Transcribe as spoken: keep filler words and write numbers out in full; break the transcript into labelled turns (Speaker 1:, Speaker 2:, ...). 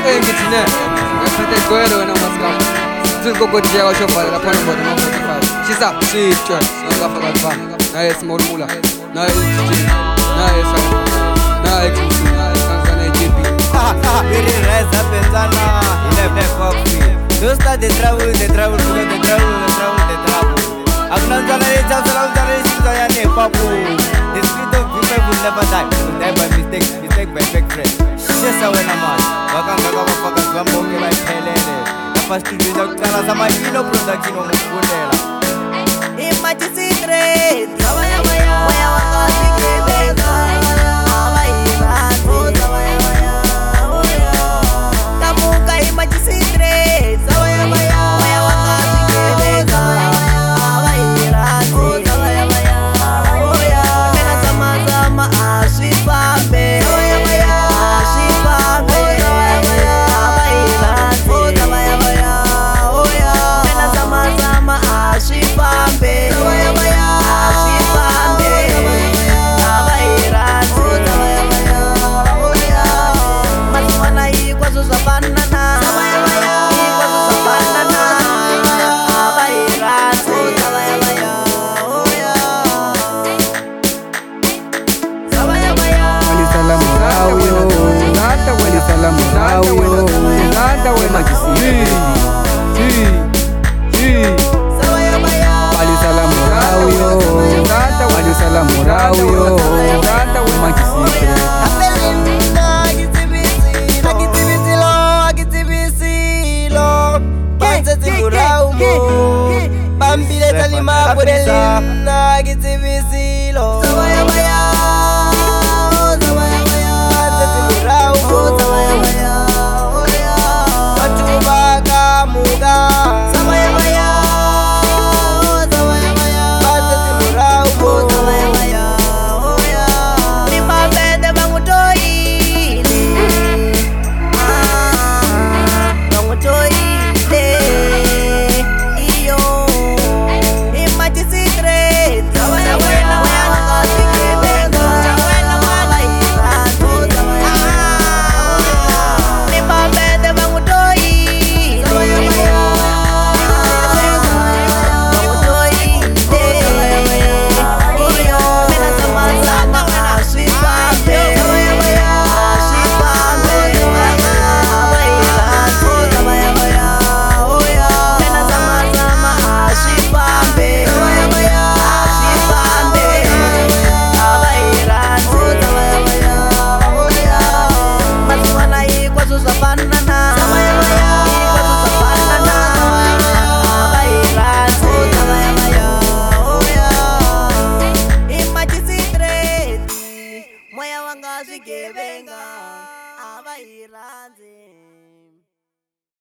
Speaker 1: Eh ngithi ne ngaphethe igwelo wena umasikama sizikokodiya washovala lapha nombolo no forty-five shisa shitwe ngafaka lapha naye small mula naye D J naye sa naye kusi Tanzania J P
Speaker 2: Very rise up and down in the coffee. Don't start the trouble, the trouble, the trouble, the trouble, the trouble. Akunanzana le chance la unzana le ya ne papu. The spirit of people will never die. Will die by mistake, mistake by fake friend. Shesa wena man. Bakanga kama faka zwambo ke ba phelele. Na first to do kala sama ino production ngukundela. Imachi secret. Waya waya waya waka secret. Bambile talima purelina gitibisilo Zawaya waya Zawaya waya Zatimurau Zawaya waya Watuba kamuga Zawaya waya Zawaya waya Zatimurau Zawaya waya Lima bende bangutoi Bangutoi Moya wanga sigebenga abairanze